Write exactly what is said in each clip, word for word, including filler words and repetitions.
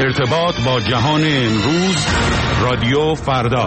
ارتباط با جهان امروز، رادیو فردا.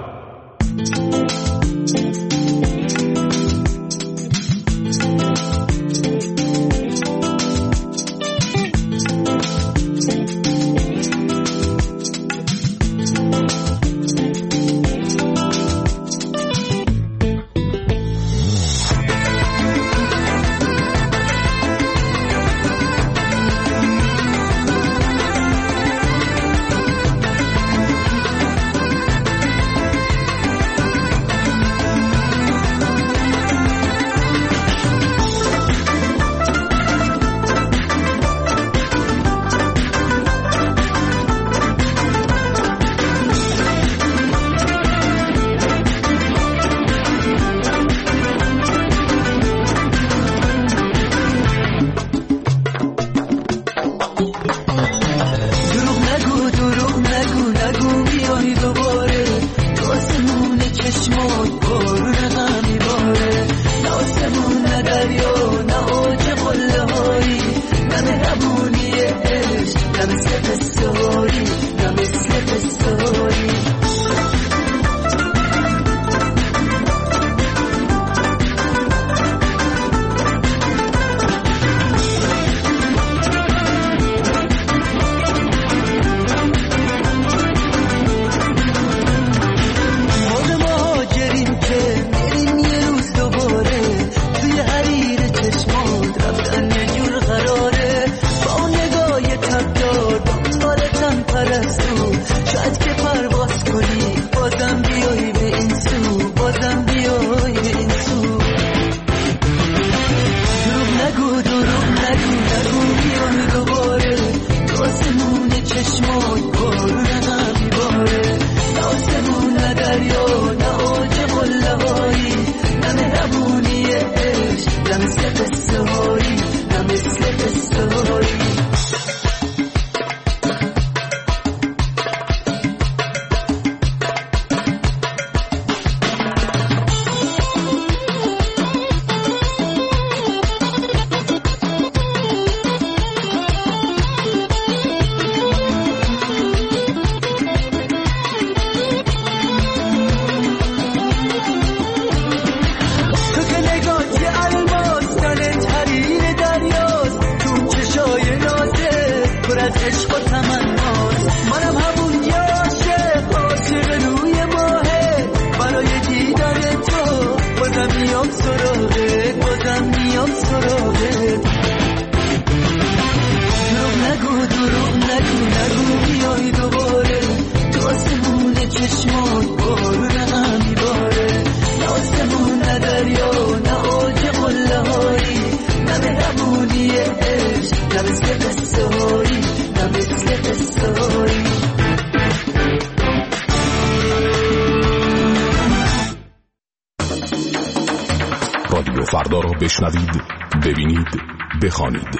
رادیو فردا را بشنوید، ببینید، بخوانید.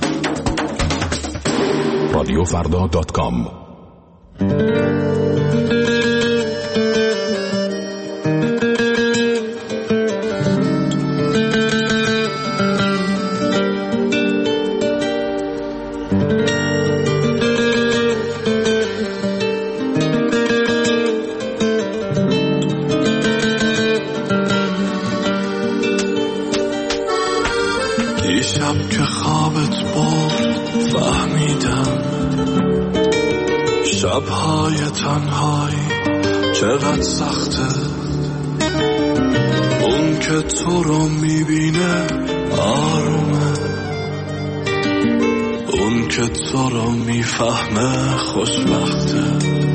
رادیو فردا دات کام. دیشب که خوابت برد فهمیدم شبهای تنهایی چقدر سخته. اون که تو رو میبینه آرومه، اون که تو رو میفهمه خوشبخته.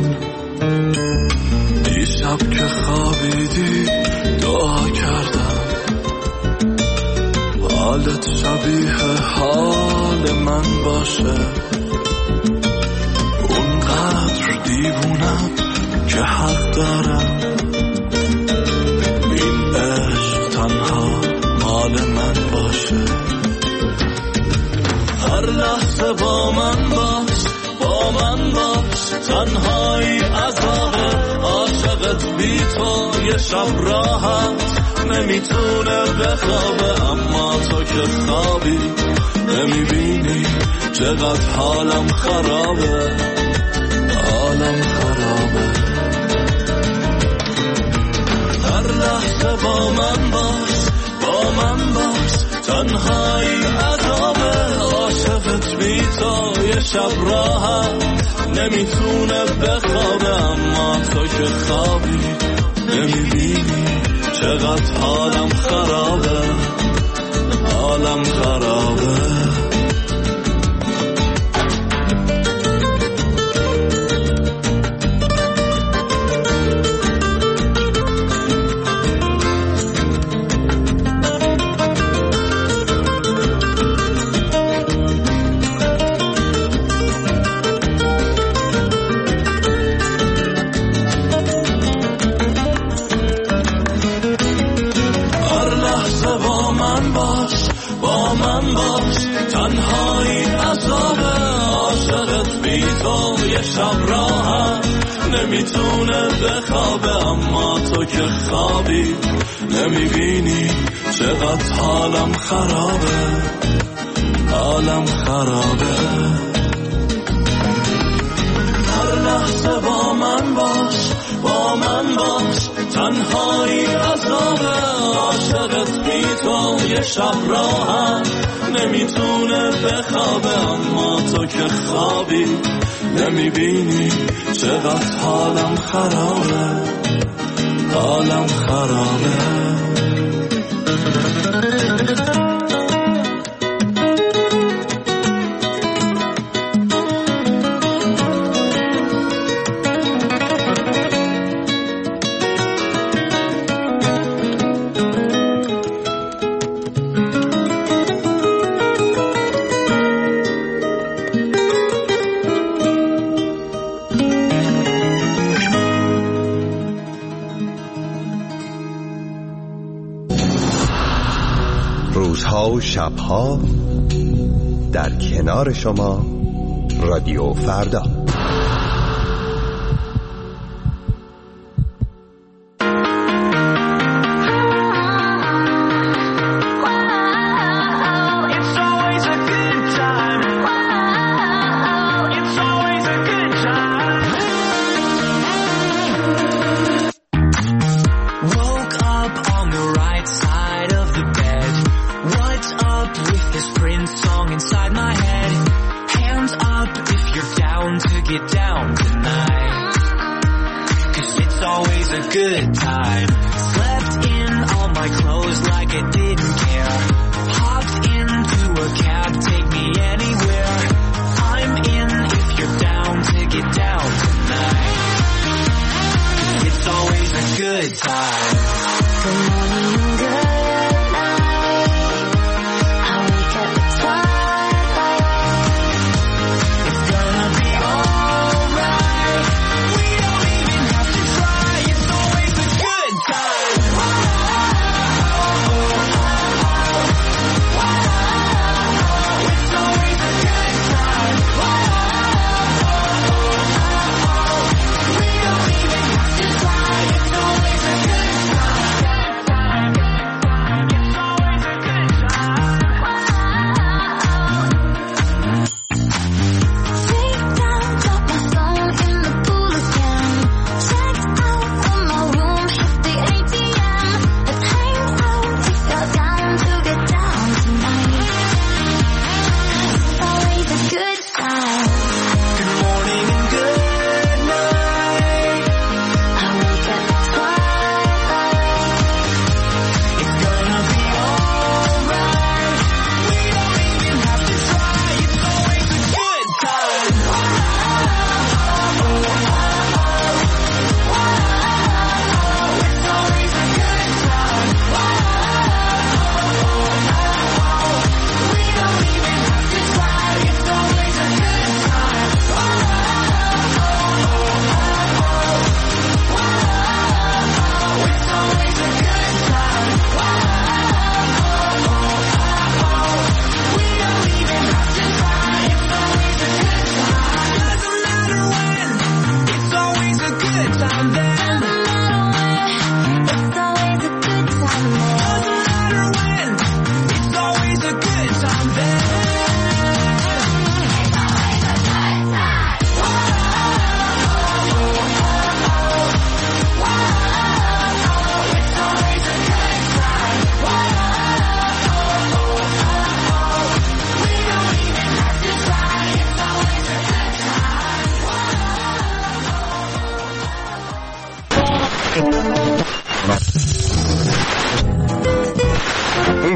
دیشب که خوابیدی دعا کردم حالت شبیه حال من باشه. اونقدر دیوونم که حق دارم این عشق تنها مال من باشه. هر لحظه با من باش، با من باش، تنهایی عذابه. عاشقت بی تو یه شب راحت نمیتونه بخوابه، اما تو که خوابی نمیبینی چقدر حالم خرابه. حالم خرابه. هر لحظه با من باش، با من باش، تنهایی عذابه. عاشقت بی تو یه شب راحت نمیتونه بخوابه، اما تو که خوابی نمیبینی چقدر حالم خرابه، حالم خرابه. تنهایی عذابه. عاشقت بی تو یه شب راحت نمیتونه بخوابه، اما تو که خوابی نمیبینی چقدر حالم خرابه، حالم خرابه. هر لحظه با من باش، با من باش، تنهایی عذابه. عاشقت بی تو یه شب راحت نمیتونه بخوابه، اما تو که خوابی نمیبینی چقدر حالم خرابه، حالم خرابه. روزها و شبها در کنار شما رادیو فردا. Good time. Slept in all my clothes like I didn't care. Hopped into a cab, take me anywhere. I'm in if you're down to get down tonight. It's always a good time. Good morning, good night. I wake up at twilight. It's gonna be alright. We don't even have to try. It's always a good time. It's always a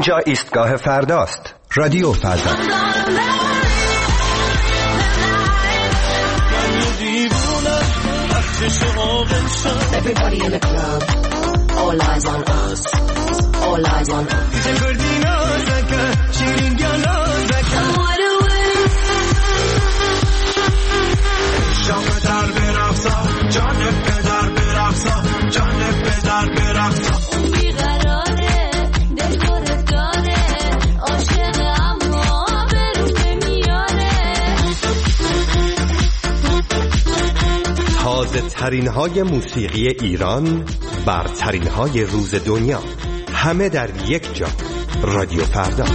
اینجا ایستگاه فرداست. رادیو فردا. Everybody in the club, all eyes on us, all eyes on us. شام در برقصا جان پدر برقصا جان پدر برقصا اون بیقراره دل خورت داره عاشق اما برون نمیاره. تازه ترین های موسیقی ایران، برترین های روز دنیا، همه در یک جا. رادیو فردا.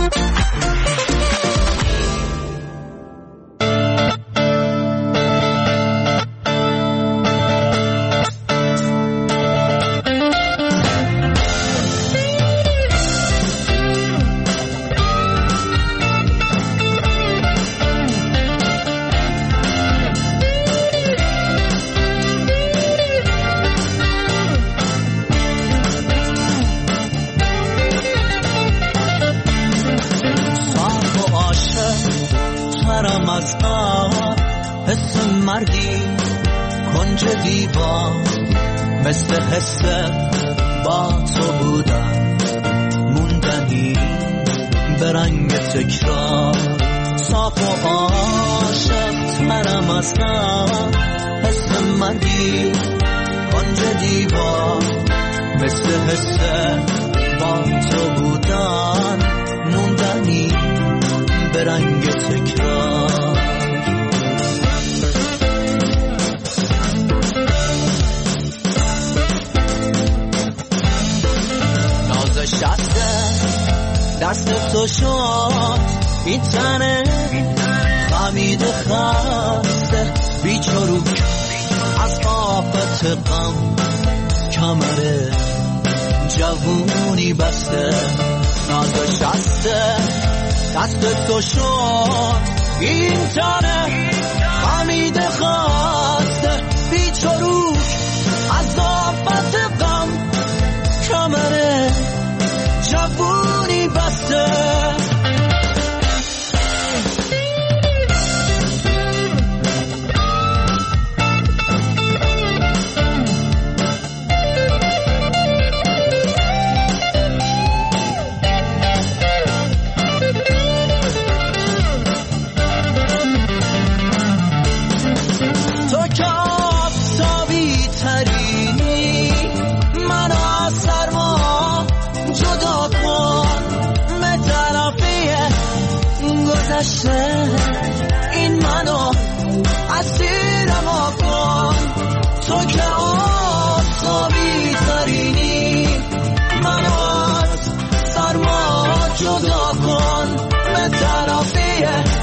مثل حس با تو بودن موندنی به رنگ تکرار صاف و عاشق ترم از غم حس مردی کنج دیوار مثل حس با تو بودن موندنی به رنگ تکرار. شسته دست تو شد این تنه خمیده خسته بیچروک از آفت غم کمره جوونی بسته. ناز شسته دست تو شد این تنه خمیده خسته بیچروک از آفت غم کمره جوونی بسته. تو که آفتابی ترینی من از سرما جدا کن به طرفی گذشته این منو اسیرم کن. تو که آفتابی ترینی منو از سرما جدا کن به طرفی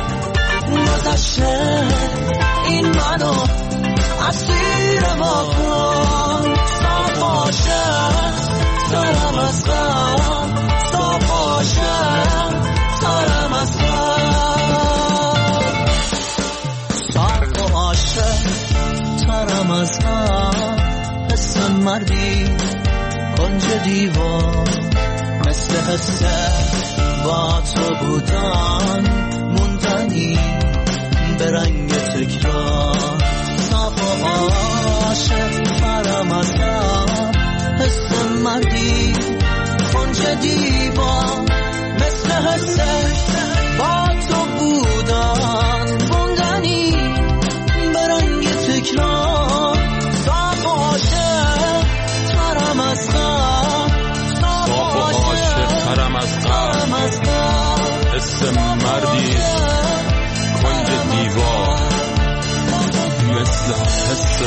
گذشته این منو اسیرم کن. صاف عاشق سرم از غم صاف عاشق سرم از غم صاف عاشق سرم از غم حس مردی کنج دیوار مثل حس با تو بودن موندنی به رنگ تکرار. صاف عاشق سرم از غم حس مردی کنج دیوار مثل حس با تو بودن موندنی به رنگ تکرار. صاف عاشق ترم از غم صاف عاشق ترم از غم حس مردی کنج دیوار مثل حس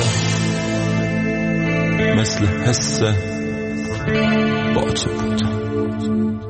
مثل حس با تو بودم.